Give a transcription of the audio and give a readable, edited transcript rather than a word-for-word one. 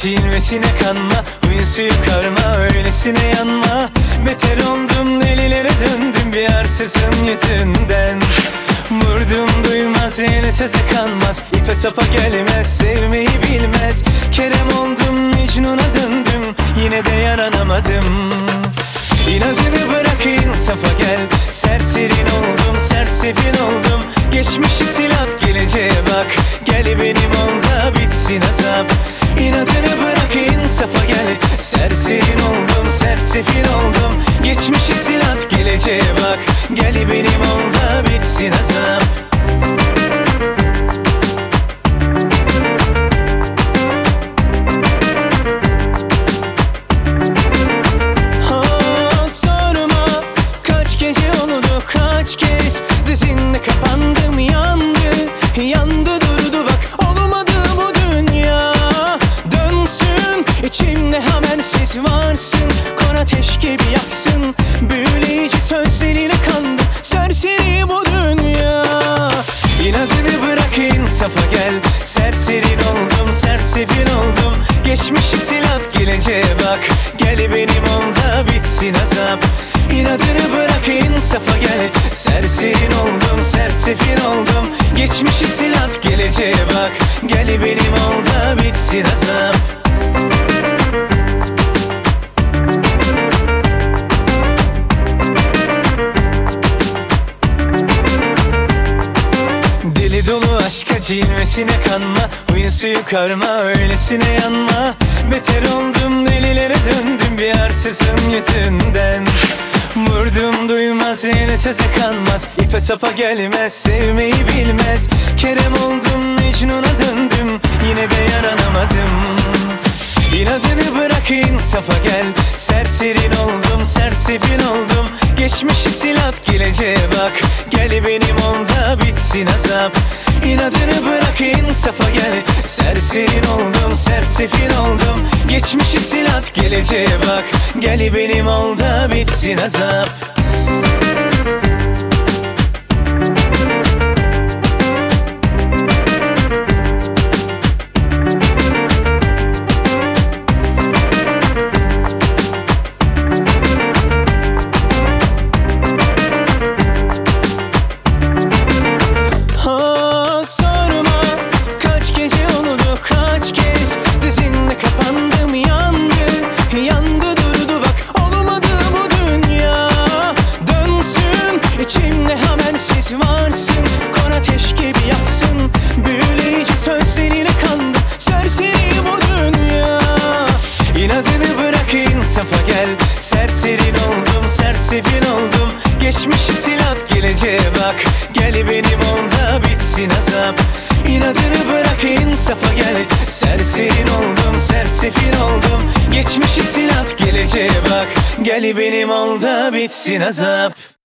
cilvesine kanma, huyun suyu karma, öylesine yanma. Beter oldum, delilere döndüm bir arsızın yüzünden. Vurdum duymaz, yine söze kanmaz, ipe sapa gelmez, sevmeyi bilmez. Kerem oldum, Mecnun'a döndüm, yine de yaranamadım. İnadını bırak, insafa gel. Serserin oldum, sersefil oldum. Geçmişi sil at, geleceğe bak. Gel benim ol da bitsin azap. İnadını bırak, insafa gel. Serserin oldum, sersefil oldum. Geçmişi sil at, geleceğe bak. Gel benim ol da bitsin azap. Kaç kez dizinle kapandım, yandı durdu bak, olmadı bu dünya. Dönsün içimde hemen siz varsın, kor ateş gibi yaksın. Büyüleyici sözlerine kandım, serseri bu dünya. İnadını bırak, insafa gel. Serserin oldum, sersefil oldum. Geçmişi sil at, geleceğe bak. Gel benim ol da bitsin azap. İnadını bırak, insafa gel. Serserin oldum, sersefil oldum. Geçmişi sil at, geleceğe bak. Gel benim ol da bitsin azap. Deli dolu aşka, cilvesine kanma, huyun suyu karma, öylesine yanma. Beter oldum, delilere döndüm bir arsızın yüzünden. Vurdum duymaz, yine söze kanmaz, ipe sapa gelmez, sevmeyi bilmez. Kerem oldum, Mecnun'a döndüm, yine de yaranamadım. İnadını bırak, insafa gel. Serserin oldum, sersefil oldum. Geçmişi sil at, geleceğe bak. Gel benim ol da bitsin azap. İnadını bırak, insafa gel. Serserin oldum, sersefil oldum. Geçmişi sil at, geleceğe bak. Gel benim ol da bitsin azap. Kaç kez dizinle kapandım, yandı durdu bak, olmadı bu dünya. Dönsün içimde hemen siz varsın, kor ateş gibi yaksın. Büyüleyici sözlerine kandım, serseri bu dünya. İnadını bırak, insafa gel. Serserin oldum, sersefil oldum. Geçmişi sil at, geleceğe bak. Gel benim ol da bitsin azap. İnadını bırak, insafa gel. Serserin oldum, sersefil oldum. Geçmişi sil at, geleceğe bak. Gel benim ol da bitsin azap.